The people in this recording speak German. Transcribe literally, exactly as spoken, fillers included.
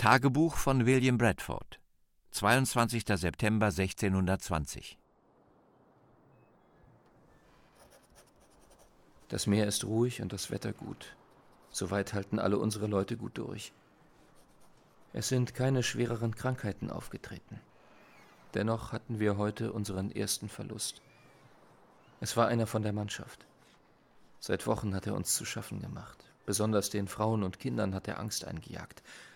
Tagebuch von William Bradford, zweiundzwanzigster September sechzehnhundertzwanzig. Das Meer ist ruhig und das Wetter gut. Soweit halten alle unsere Leute gut durch. Es sind keine schwereren Krankheiten aufgetreten. Dennoch hatten wir heute unseren ersten Verlust. Es war einer von der Mannschaft. Seit Wochen hat er uns zu schaffen gemacht. Besonders den Frauen und Kindern hat er Angst eingejagt.